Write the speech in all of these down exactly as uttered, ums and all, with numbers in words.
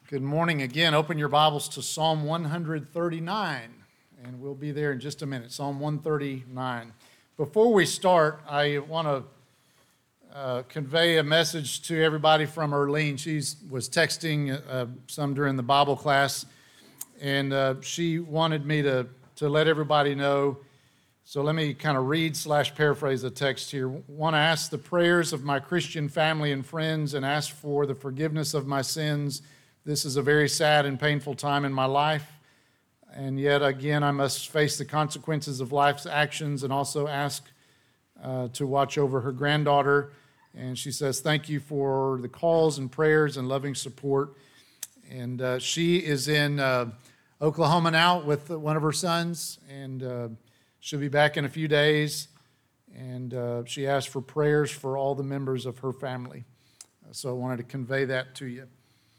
Good morning again. Open your Bibles to Psalm one thirty-nine, and we'll be there in just a minute. Psalm one thirty-nine. Before we start, I want to uh, convey a message to everybody from Erlene. She was texting uh, some during the Bible class, and uh, she wanted me to, to let everybody know. So let me kind of read slash paraphrase the text here. Want to ask the prayers of my Christian family and friends and ask for the forgiveness of my sins. This is a very sad and painful time in my life, and yet again I must face the consequences of life's actions and also ask uh, to watch over her granddaughter. And she says, thank you for the calls and prayers and loving support. And uh, she is in uh, Oklahoma now with one of her sons, and uh, she'll be back in a few days. And uh, she asked for prayers for all the members of her family. So I wanted to convey that to you.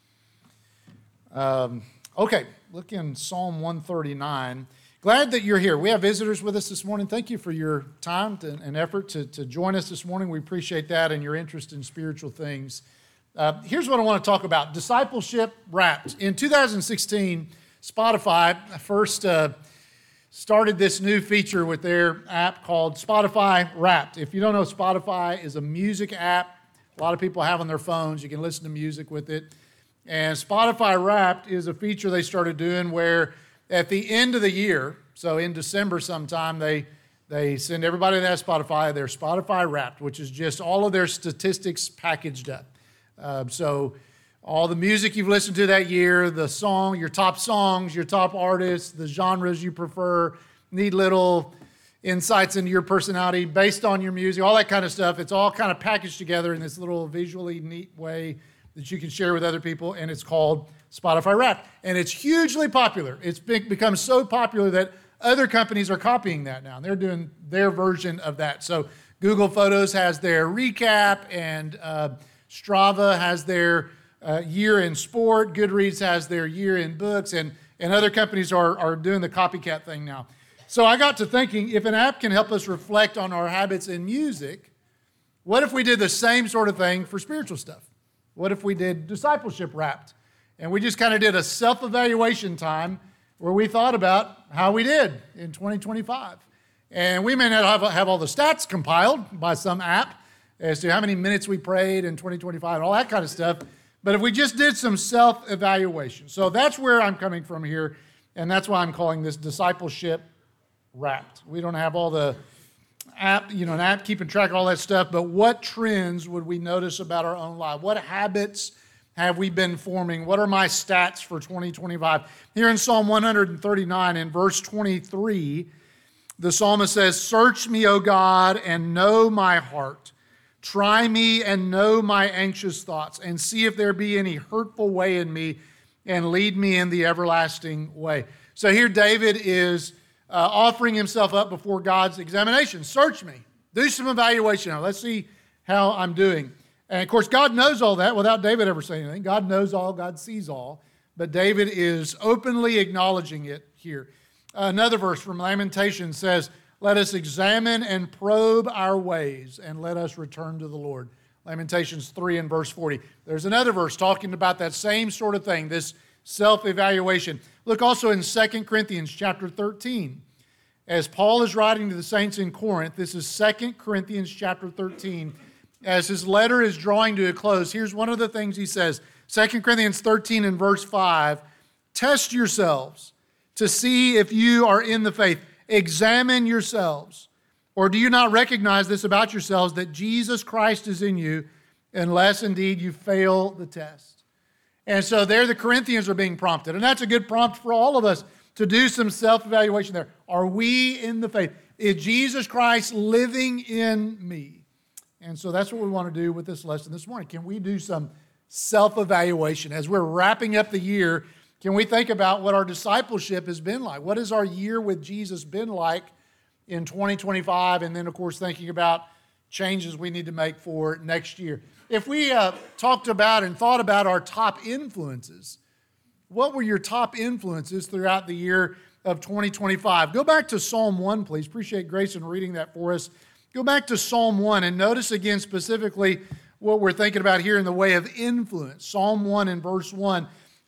Um, okay, look in Psalm one thirty-nine. Glad that you're here. We have visitors with us this morning. Thank you for your time to, and effort to, to join us this morning. We appreciate that and your interest in spiritual things. Uh, here's what I want to talk about. Discipleship Wrapped. In two thousand sixteen, Spotify first uh, started this new feature with their app called Spotify Wrapped. If you don't know, Spotify is a music app a lot of people have on their phones. You can listen to music with it. And Spotify Wrapped is a feature they started doing where at the end of the year, so in December sometime, they they send everybody that has Spotify their Spotify Wrapped, which is just all of their statistics packaged up. Uh, so all the music you've listened to that year, the song, your top songs, your top artists, the genres you prefer, neat little insights into your personality based on your music, all that kind of stuff. It's all kind of packaged together in this little visually neat way that you can share with other people, and it's called Spotify Wrapped. And it's hugely popular. It's become so popular that other companies are copying that now. They're doing their version of that. So Google Photos has their recap, and uh, Strava has their uh, year in sport. Goodreads has their year in books, and, and other companies are, are doing the copycat thing now. So I got to thinking, if an app can help us reflect on our habits in music, what if we did the same sort of thing for spiritual stuff? What if we did Discipleship Wrapped? And we just kind of did a self-evaluation time where we thought about how we did in twenty twenty-five. And we may not have, have all the stats compiled by some app as to how many minutes we prayed in twenty twenty-five and all that kind of stuff. But if we just did some self-evaluation. So that's where I'm coming from here. And that's why I'm calling this Discipleship Wrapped. We don't have all the app, you know, an app keeping track of all that stuff, but what trends would we notice about our own life? What habits have we been forming? What are my stats for twenty twenty-five? Here in Psalm one thirty-nine, in verse twenty-three, the psalmist says, "Search me, O God, and know my heart. Try me and know my anxious thoughts, and see if there be any hurtful way in me, and lead me in the everlasting way." So here David is Uh, offering himself up before God's examination. Search me. Do some evaluation. Now, let's see how I'm doing. And, of course, God knows all that without David ever saying anything. God knows all. God sees all. But David is openly acknowledging it here. Uh, another verse from Lamentations says, "Let us examine and probe our ways, and let us return to the Lord." Lamentations three and verse forty. There's another verse talking about that same sort of thing, this self-evaluation. Look also in Second Corinthians chapter thirteen. As Paul is writing to the saints in Corinth, this is Second Corinthians chapter thirteen. As his letter is drawing to a close, here's one of the things he says. Second Corinthians thirteen and verse five, "Test yourselves to see if you are in the faith. Examine yourselves. Or do you not recognize this about yourselves, that Jesus Christ is in you, unless indeed you fail the test?" And so there the Corinthians are being prompted. And that's a good prompt for all of us to do some self-evaluation there. Are we in the faith? Is Jesus Christ living in me? And so that's what we want to do with this lesson this morning. Can we do some self-evaluation? As we're wrapping up the year, can we think about what our discipleship has been like? What has our year with Jesus been like in twenty twenty-five? And then, of course, thinking about changes we need to make for next year. If we uh, talked about and thought about our top influences, what were your top influences throughout the year of twenty twenty-five? Go back to Psalm one, please. Appreciate Grayson reading that for us. Go back to Psalm one and notice again specifically what we're thinking about here in the way of influence. Psalm one and verse one.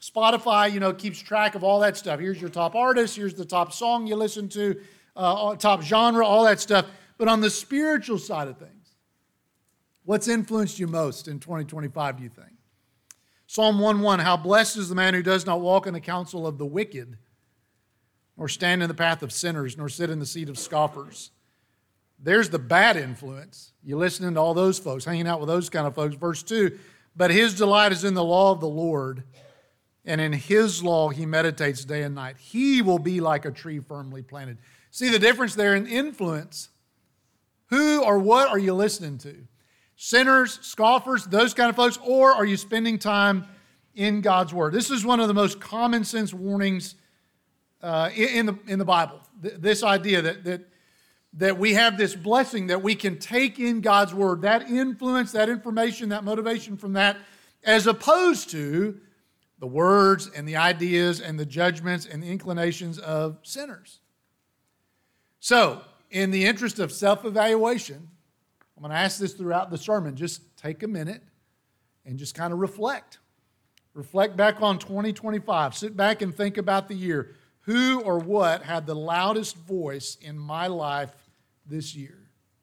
Spotify, you know, keeps track of all that stuff. Here's your top artist, here's the top song you listen to, uh, top genre, all that stuff. But on the spiritual side of things, what's influenced you most in twenty twenty-five, do you think? Psalm one one, how blessed is the man who does not walk in the counsel of the wicked, nor stand in the path of sinners, nor sit in the seat of scoffers. There's the bad influence. You're listening to all those folks, hanging out with those kind of folks. Verse two, but his delight is in the law of the Lord, and in his law he meditates day and night. He will be like a tree firmly planted. See the difference there in influence? Who or what are you listening to? Sinners, scoffers, those kind of folks, or are you spending time in God's Word? This is one of the most common sense warnings uh, in, the, in the Bible. This idea that, that, that we have this blessing that we can take in God's Word, that influence, that information, that motivation from that, as opposed to the words and the ideas and the judgments and the inclinations of sinners. So, in the interest of self-evaluation, I'm going to ask this throughout the sermon. Just take a minute and just kind of reflect. Reflect back on twenty twenty-five. Sit back and think about the year. Who or what had the loudest voice in my life this year?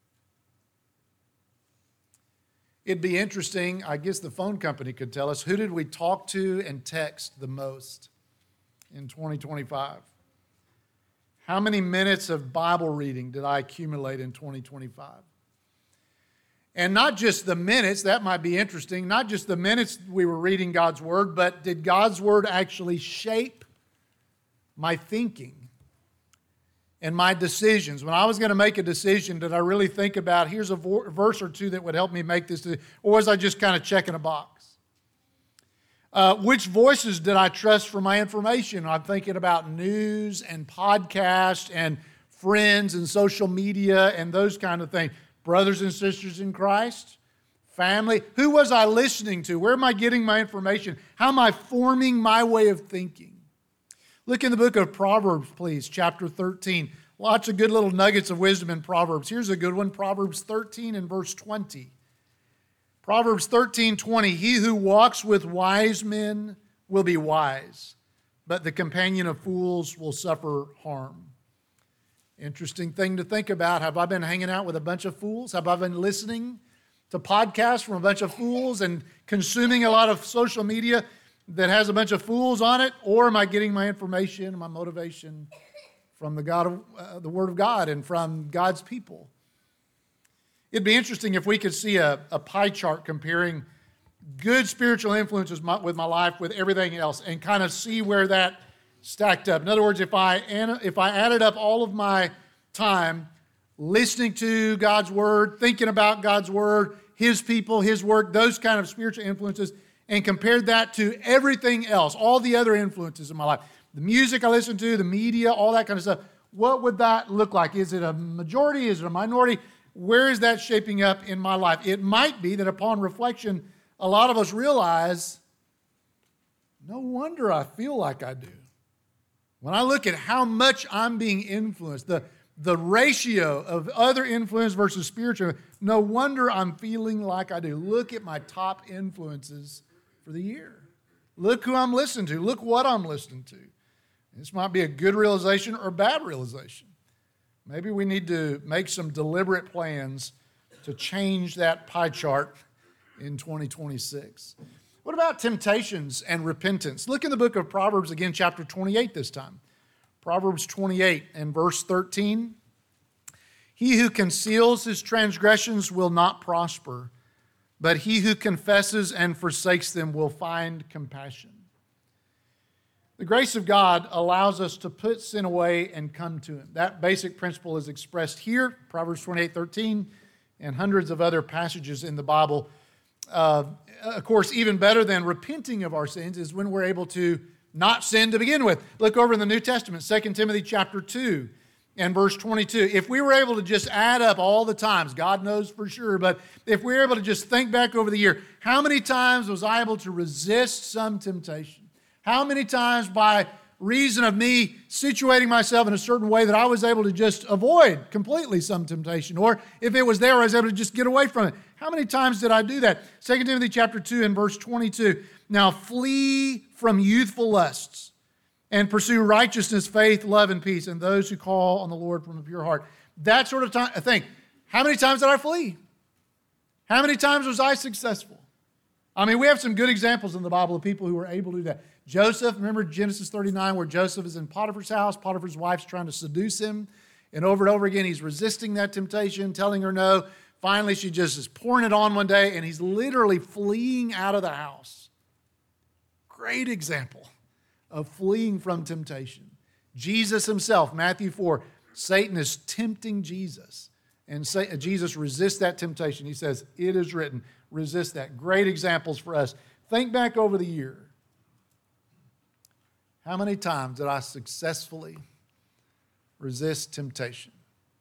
It'd be interesting, I guess the phone company could tell us, who did we talk to and text the most in twenty twenty-five? How many minutes of Bible reading did I accumulate in twenty twenty-five? And not just the minutes, that might be interesting, not just the minutes we were reading God's Word, but did God's Word actually shape my thinking and my decisions? When I was going to make a decision, did I really think about, here's a verse or two that would help me make this decision, or was I just kind of checking a box? Uh, which voices did I trust for my information? I'm thinking about news and podcasts and friends and social media and those kind of things. Brothers and sisters in Christ, family. Who was I listening to? Where am I getting my information? How am I forming my way of thinking? Look in the book of Proverbs, please, chapter thirteen. Lots of good little nuggets of wisdom in Proverbs. Here's a good one, Proverbs thirteen and verse twenty. Proverbs thirteen twenty, he who walks with wise men will be wise, but the companion of fools will suffer harm. Interesting thing to think about. Have I been hanging out with a bunch of fools? Have I been listening to podcasts from a bunch of fools and consuming a lot of social media that has a bunch of fools on it? Or am I getting my information and my motivation from the God of, uh, the Word of God and from God's people? It'd be interesting if we could see a, a pie chart comparing good spiritual influences my, with my life with everything else and kind of see where that stacked up. In other words, if I if I added up all of my time listening to God's Word, thinking about God's Word, His people, His work, those kind of spiritual influences, and compared that to everything else, all the other influences in my life, the music I listen to, the media, all that kind of stuff, what would that look like? Is it a majority? Is it a minority? Where is that shaping up in my life? It might be that upon reflection, a lot of us realize, no wonder I feel like I do. When I look at how much I'm being influenced, the, the ratio of other influence versus spiritual, no wonder I'm feeling like I do. Look at my top influences for the year. Look who I'm listening to. Look what I'm listening to. This might be a good realization or a bad realization. Maybe we need to make some deliberate plans to change that pie chart in twenty twenty-six. What about temptations and repentance? Look in the book of Proverbs again, chapter twenty-eight this time. Proverbs twenty-eight and verse thirteen. He who conceals his transgressions will not prosper, but he who confesses and forsakes them will find compassion. The grace of God allows us to put sin away and come to Him. That basic principle is expressed here, Proverbs twenty-eight thirteen, and hundreds of other passages in the Bible. Uh, of course, even better than repenting of our sins is when we're able to not sin to begin with. Look over in the New Testament, Second Timothy chapter two and verse twenty-two. If we were able to just add up all the times, God knows for sure, but if we were able to just think back over the year, how many times was I able to resist some temptation? How many times by reason of me situating myself in a certain way that I was able to just avoid completely some temptation. Or if it was there, I was able to just get away from it. How many times did I do that? Second Timothy chapter two and verse twenty-two. Now flee from youthful lusts and pursue righteousness, faith, love, and peace, and those who call on the Lord from a pure heart. That sort of time, I think, how many times did I flee? How many times was I successful? I mean, we have some good examples in the Bible of people who were able to do that. Joseph, remember Genesis thirty-nine, where Joseph is in Potiphar's house. Potiphar's wife's trying to seduce him. And over and over again, he's resisting that temptation, telling her no. Finally, she just is pouring it on one day, and he's literally fleeing out of the house. Great example of fleeing from temptation. Jesus himself, Matthew four, Satan is tempting Jesus. And Jesus resists that temptation. He says, it is written, resist that. Great examples for us. Think back over the year. How many times did I successfully resist temptation?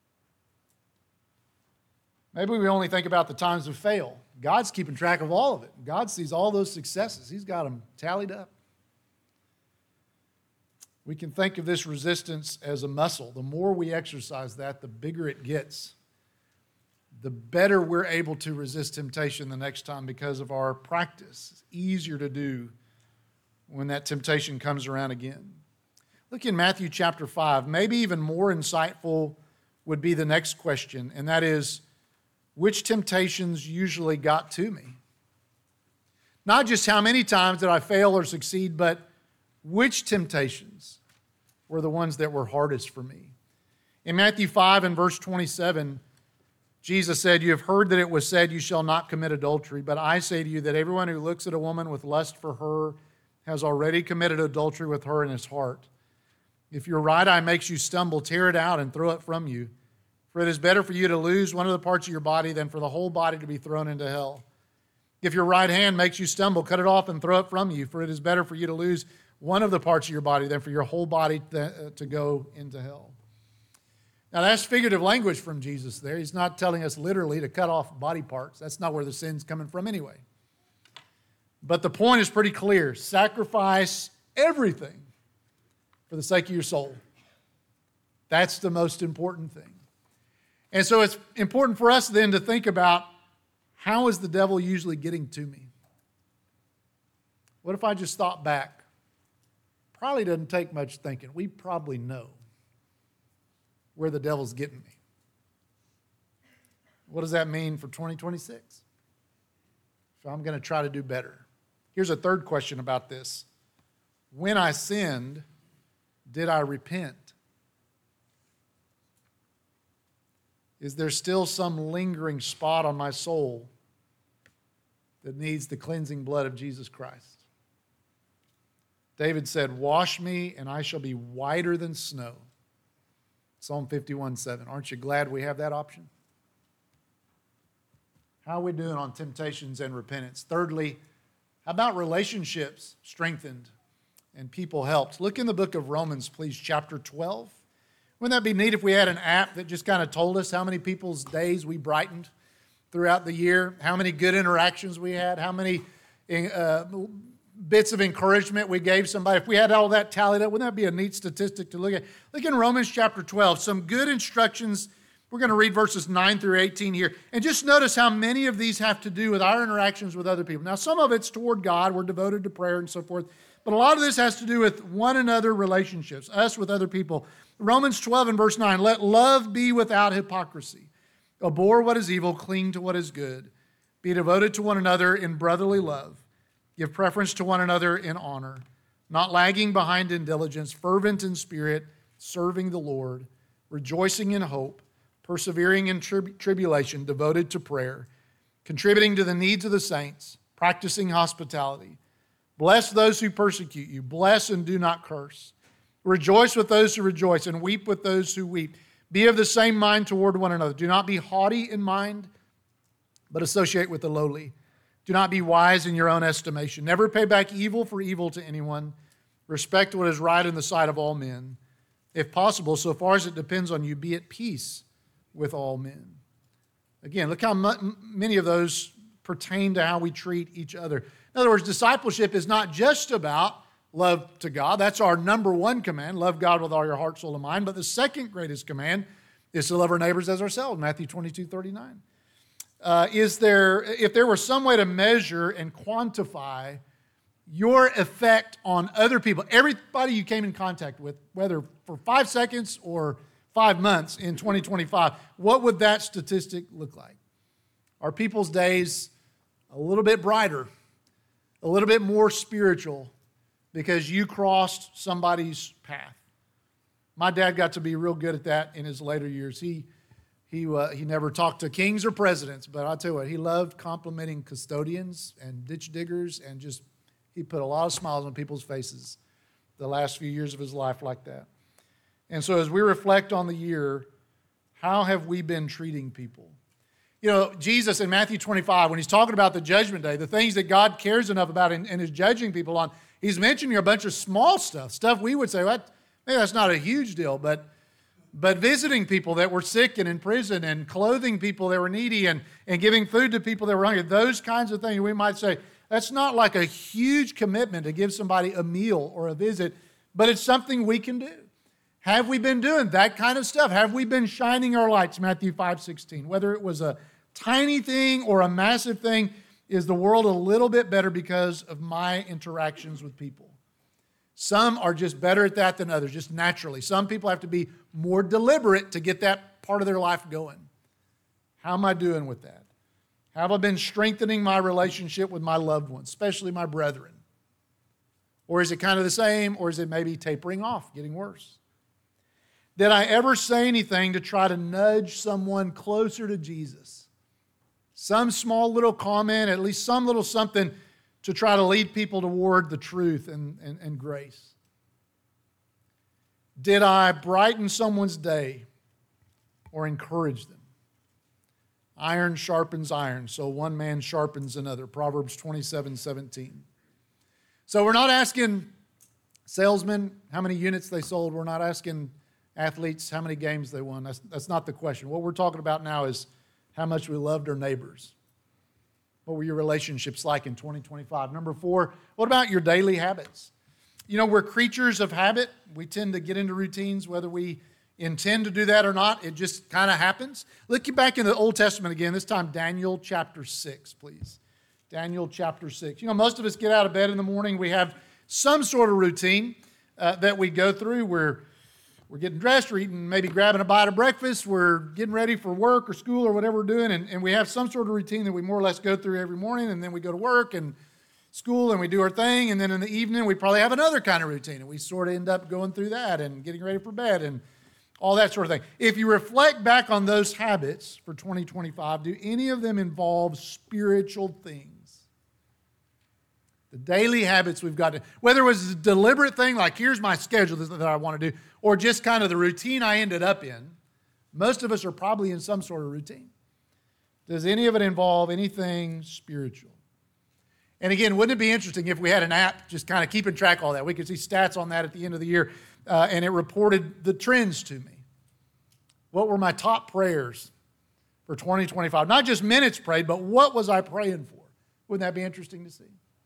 Maybe we only think about the times we fail. God's keeping track of all of it. God sees all those successes. He's got them tallied up. We can think of this resistance as a muscle. The more we exercise that, the bigger it gets. The better we're able to resist temptation the next time because of our practice. It's easier to do when that temptation comes around again. Look in Matthew chapter five. Maybe even more insightful would be the next question, and that is, which temptations usually got to me? Not just how many times did I fail or succeed, but which temptations were the ones that were hardest for me? In Matthew five and verse twenty-seven, Jesus said, you have heard that it was said, you shall not commit adultery, but I say to you that everyone who looks at a woman with lust for her has already committed adultery with her in his heart. If your right eye makes you stumble, tear it out and throw it from you. For it is better for you to lose one of the parts of your body than for the whole body to be thrown into hell. If your right hand makes you stumble, cut it off and throw it from you. For it is better for you to lose one of the parts of your body than for your whole body to, to go into hell. Now that's figurative language from Jesus there. He's not telling us literally to cut off body parts. That's not where the sin's coming from anyway. But the point is pretty clear. Sacrifice everything for the sake of your soul. That's the most important thing. And so it's important for us then to think about, how is the devil usually getting to me? What if I just thought back? Probably doesn't take much thinking. We probably know where the devil's getting me. What does that mean for twenty twenty-six? So I'm going to try to do better. Here's a third question about this. When I sinned, did I repent? Is there still some lingering spot on my soul that needs the cleansing blood of Jesus Christ? David said, wash me and I shall be whiter than snow. Psalm fifty-one seven. Aren't you glad we have that option? How are we doing on temptations and repentance? Thirdly, how about relationships strengthened and people helped? Look in the book of Romans, please, chapter twelve. Wouldn't that be neat if we had an app that just kind of told us how many people's days we brightened throughout the year, how many good interactions we had, how many uh, bits of encouragement we gave somebody? If we had all that tallied up, wouldn't that be a neat statistic to look at? Look in Romans chapter twelve, some good instructions. We're going to read verses nine through eighteen here. And just notice how many of these have to do with our interactions with other people. Now, some of it's toward God. We're devoted to prayer and so forth. But a lot of this has to do with one another relationships, us with other people. Romans twelve and verse nine, let love be without hypocrisy. Abhor what is evil, cling to what is good. Be devoted to one another in brotherly love. Give preference to one another in honor. Not lagging behind in diligence, fervent in spirit, serving the Lord, rejoicing in hope, persevering in trib- tribulation, devoted to prayer, contributing to the needs of the saints, practicing hospitality. Bless those who persecute you. Bless and do not curse. Rejoice with those who rejoice and weep with those who weep. Be of the same mind toward one another. Do not be haughty in mind, but associate with the lowly. Do not be wise in your own estimation. Never pay back evil for evil to anyone. Respect what is right in the sight of all men. If possible, so far as it depends on you, be at peace with all men. Again, look how many of those pertain to how we treat each other. In other words, discipleship is not just about love to God. That's our number one command, love God with all your heart, soul, and mind. But the second greatest command is to love our neighbors as ourselves, Matthew twenty-two thirty-nine. Uh, is there, if there were some way to measure and quantify your effect on other people, everybody you came in contact with, whether for five seconds or five months in twenty twenty-five, what would that statistic look like? Are people's days a little bit brighter, a little bit more spiritual because you crossed somebody's path? My dad got to be real good at that in his later years. He he uh, he never talked to kings or presidents, but I'll tell you what, he loved complimenting custodians and ditch diggers, and just he put a lot of smiles on people's faces the last few years of his life like that. And so as we reflect on the year, how have we been treating people? You know, Jesus in Matthew twenty-five, when he's talking about the judgment day, the things that God cares enough about and, and is judging people on, he's mentioning a bunch of small stuff, stuff we would say, well, maybe that's not a huge deal, but but visiting people that were sick and in prison and clothing people that were needy and, and giving food to people that were hungry, those kinds of things, we might say, that's not like a huge commitment to give somebody a meal or a visit, but it's something we can do. Have we been doing that kind of stuff? Have we been shining our lights, Matthew five sixteen? Whether it was a tiny thing or a massive thing, is the world a little bit better because of my interactions with people? Some are just better at that than others, just naturally. Some people have to be more deliberate to get that part of their life going. How am I doing with that? Have I been strengthening my relationship with my loved ones, especially my brethren? Or is it kind of the same, or is it maybe tapering off, getting worse? Did I ever say anything to try to nudge someone closer to Jesus? Some small little comment, at least some little something to try to lead people toward the truth and, and, and grace? Did I brighten someone's day or encourage them? Iron sharpens iron, so one man sharpens another. Proverbs twenty-seven seventeen. So we're not asking salesmen how many units they sold. We're not asking athletes how many games they won. That's, that's not the question. What we're talking about now is how much we loved our neighbors. What were your relationships like in twenty twenty-five? Number four, what about your daily habits? You know, we're creatures of habit. We tend to get into routines, whether we intend to do that or not. It just kind of happens. Look back in the Old Testament again, this time Daniel chapter six, please. Daniel chapter six. You know, most of us get out of bed in the morning. We have some sort of routine uh, that we go through. We're We're getting dressed, we're eating, maybe grabbing a bite of breakfast, we're getting ready for work or school or whatever we're doing, and, and we have some sort of routine that we more or less go through every morning, and then we go to work and school and we do our thing, and then in the evening we probably have another kind of routine, and we sort of end up going through that and getting ready for bed and all that sort of thing. If you reflect back on those habits for twenty twenty-five, do any of them involve spiritual things? The daily habits we've got to, whether it was a deliberate thing like here's my schedule that I want to do, or just kind of the routine I ended up in, most of us are probably in some sort of routine. Does any of it involve anything spiritual? And again, wouldn't it be interesting if we had an app just kind of keeping track of all that? We could see stats on that at the end of the year, uh, and it reported the trends to me. What were my top prayers for twenty twenty-five? Not just minutes prayed, but what was I praying for? Wouldn't that be interesting to see?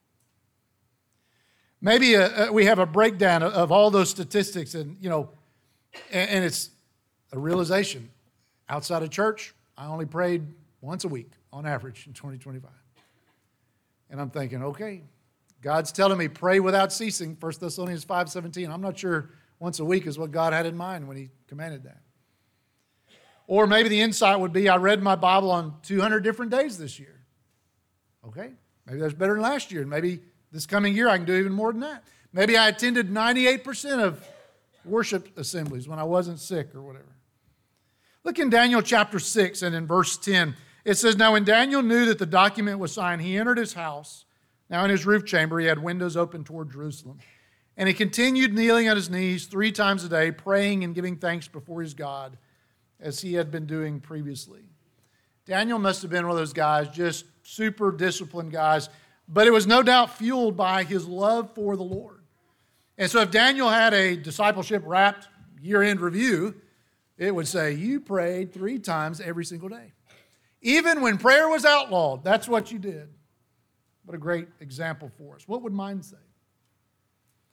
Maybe a, a, we have a breakdown of, of all those statistics, and you know, and, and it's a realization. Outside of church, I only prayed once a week on average in twenty twenty-five. And I'm thinking, okay, God's telling me pray without ceasing, First Thessalonians five seventeen. I'm not sure once a week is what God had in mind when he commanded that. Or maybe the insight would be I read my Bible on two hundred different days this year. Okay, maybe that's better than last year. And maybe this coming year I can do even more than that. Maybe I attended ninety-eight percent of worship assemblies when I wasn't sick or whatever. Look in Daniel chapter six and in verse ten. It says, now when Daniel knew that the document was signed, he entered his house. Now in his roof chamber he had windows open toward Jerusalem. And he continued kneeling on his knees three times a day, praying and giving thanks before his God, as he had been doing previously. Daniel must have been one of those guys, just super disciplined guys, but it was no doubt fueled by his love for the Lord. And so if Daniel had a discipleship wrapped year-end review, it would say, you prayed three times every single day. Even when prayer was outlawed, that's what you did. What a great example for us. What would mine say?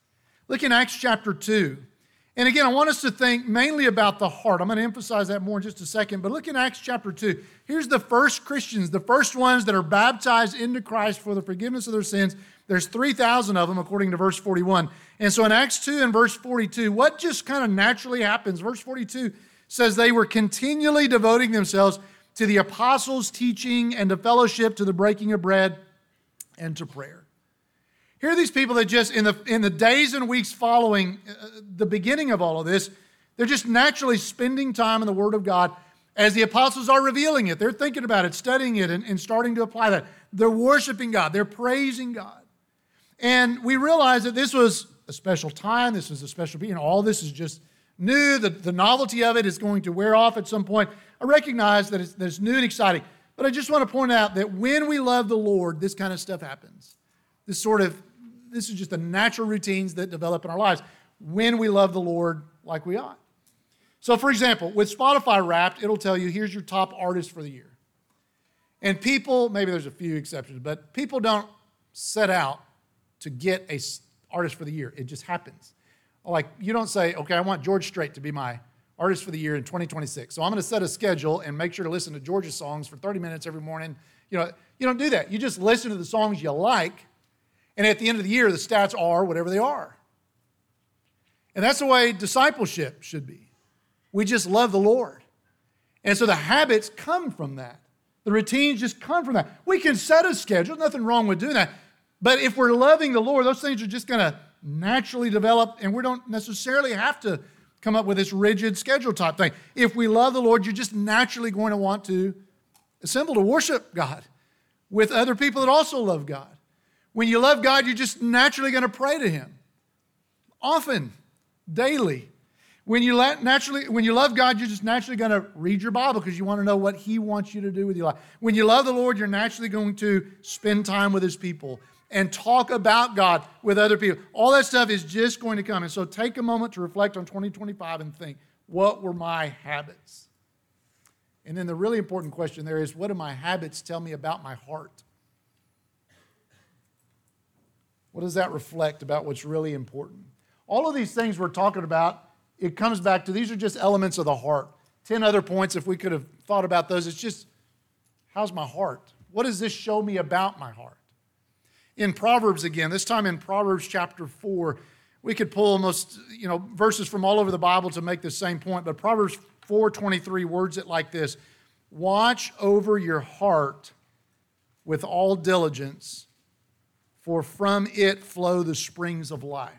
Look in Acts chapter two. And again, I want us to think mainly about the heart. I'm going to emphasize that more in just a second. But look in Acts chapter two. Here's the first Christians, the first ones that are baptized into Christ for the forgiveness of their sins. There's three thousand of them according to verse forty-one. And so in Acts two and verse forty-two, what just kind of naturally happens? Verse forty-two says they were continually devoting themselves to the apostles' teaching and to fellowship, to the breaking of bread and to prayer. Here are these people that just, in the, in the days and weeks following uh, the beginning of all of this, they're just naturally spending time in the Word of God as the apostles are revealing it. They're thinking about it, studying it, and, and starting to apply that. They're worshiping God. They're praising God. And we realize that this was a special time. This was a special, you know, all this is just new. The, the novelty of it is going to wear off at some point. I recognize that it's, that it's new and exciting. But I just want to point out that when we love the Lord, this kind of stuff happens. This sort of, this is just the natural routines that develop in our lives when we love the Lord like we ought. So, for example, with Spotify Wrapped, it'll tell you, here's your top artist for the year. And people, maybe there's a few exceptions, but people don't set out to get a artist for the year. It just happens. Like, you don't say, okay, I want George Strait to be my artist for the year in twenty twenty-six. So I'm going to set a schedule and make sure to listen to George's songs for thirty minutes every morning. You know, you don't do that. You just listen to the songs you like, and at the end of the year, the stats are whatever they are. And that's the way discipleship should be. We just love the Lord. And so the habits come from that. The routines just come from that. We can set a schedule. Nothing wrong with doing that. But if we're loving the Lord, those things are just going to naturally develop, and we don't necessarily have to come up with this rigid schedule type thing. If we love the Lord, you're just naturally going to want to assemble to worship God with other people that also love God. When you love God, you're just naturally going to pray to Him. Often, daily. When you naturally, when you love God, you're just naturally going to read your Bible because you want to know what He wants you to do with your life. When you love the Lord, you're naturally going to spend time with His people and talk about God with other people. All that stuff is just going to come. And so take a moment to reflect on twenty twenty-five and think, what were my habits? And then the really important question there is, what do my habits tell me about my heart? What does that reflect about what's really important? All of these things we're talking about, it comes back to, these are just elements of the heart. Ten other points, if we could have thought about those. It's just, how's my heart? What does this show me about my heart? In Proverbs again, this time in Proverbs chapter four, we could pull almost, you know, verses from all over the Bible to make the same point, but Proverbs four twenty-three words it like this: watch over your heart with all diligence, for from it flow the springs of life.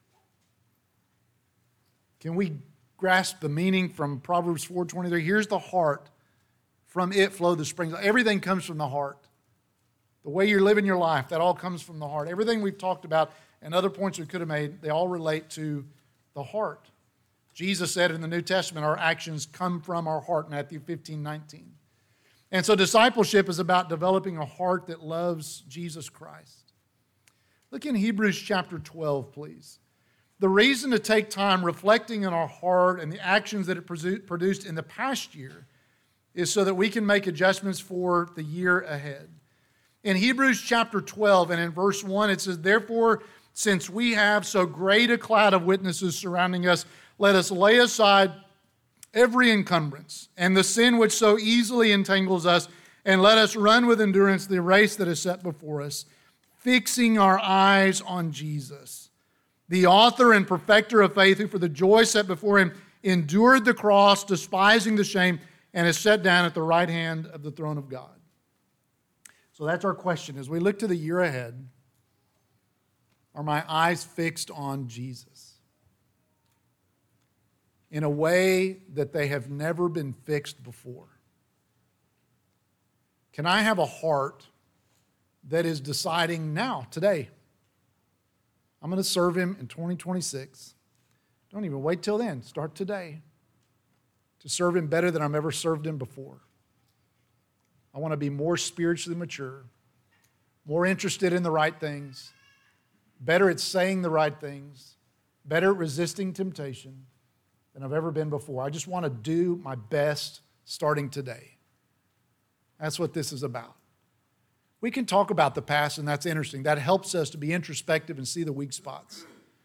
Can we grasp the meaning from Proverbs four twenty-three? Here's the heart. From it flow the springs. Everything comes from the heart. The way you're living your life, that all comes from the heart. Everything we've talked about and other points we could have made, they all relate to the heart. Jesus said in the New Testament, our actions come from our heart, Matthew fifteen nineteen. And so discipleship is about developing a heart that loves Jesus Christ. Look in Hebrews chapter twelve, please. The reason to take time reflecting on our heart and the actions that it produced in the past year is so that we can make adjustments for the year ahead. In Hebrews chapter twelve and in verse one, it says, therefore, since we have so great a cloud of witnesses surrounding us, let us lay aside every encumbrance and the sin which so easily entangles us, and let us run with endurance the race that is set before us, fixing our eyes on Jesus, the author and perfecter of faith, who for the joy set before Him endured the cross, despising the shame, and is set down at the right hand of the throne of God. So that's our question. As we look to the year ahead, are my eyes fixed on Jesus in a way that they have never been fixed before? Can I have a heart that is deciding now, today, I'm going to serve Him in twenty twenty-six. Don't even wait till then. Start today to serve Him better than I've ever served Him before. I want to be more spiritually mature, more interested in the right things, better at saying the right things, better at resisting temptation than I've ever been before. I just want to do my best starting today. That's what this is about. We can talk about the past, and that's interesting. That helps us to be introspective and see the weak spots.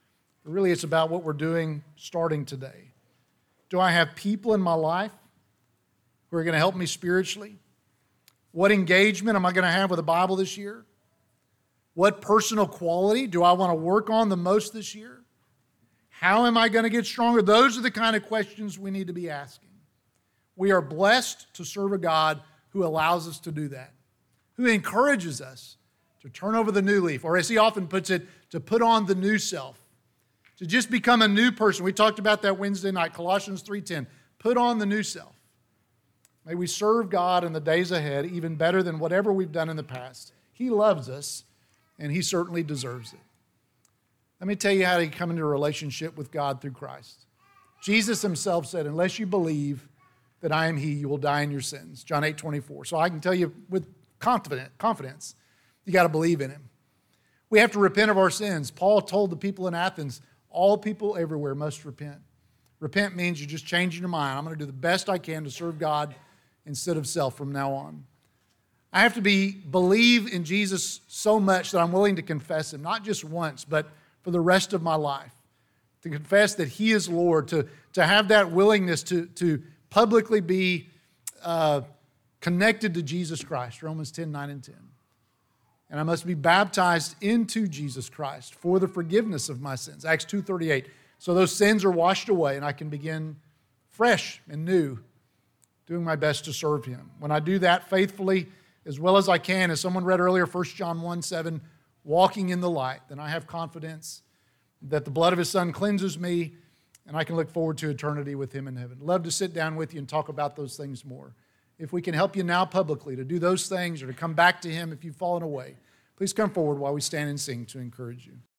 But really, it's about what we're doing starting today. Do I have people in my life who are going to help me spiritually? What engagement am I going to have with the Bible this year? What personal quality do I want to work on the most this year? How am I going to get stronger? Those are the kind of questions we need to be asking. We are blessed to serve a God who allows us to do that, who encourages us to turn over the new leaf, or as he often puts it, to put on the new self, to just become a new person. We talked about that Wednesday night, Colossians three ten. Put on the new self. May we serve God in the days ahead even better than whatever we've done in the past. He loves us, and he certainly deserves it. Let me tell you how to come into a relationship with God through Christ. Jesus himself said, unless you believe that I am he, you will die in your sins. John eight twenty-four. So I can tell you with confident, confidence, you got to believe in him. We have to repent of our sins. Paul told the people in Athens, all people everywhere must repent. Repent means you're just changing your mind. I'm going to do the best I can to serve God instead of self from now on. I have to be believe in Jesus so much that I'm willing to confess him, not just once, but for the rest of my life. To confess that he is Lord, to, to have that willingness to, to publicly be uh, connected to Jesus Christ, Romans ten, nine and ten. And I must be baptized into Jesus Christ for the forgiveness of my sins, Acts two thirty-eight. So those sins are washed away and I can begin fresh and new, doing my best to serve him. When I do that faithfully, as well as I can, as someone read earlier, First John one seven, walking in the light, then I have confidence that the blood of his son cleanses me and I can look forward to eternity with him in heaven. Love to sit down with you and talk about those things more. If we can help you now publicly to do those things or to come back to him if you've fallen away, please come forward while we stand and sing to encourage you.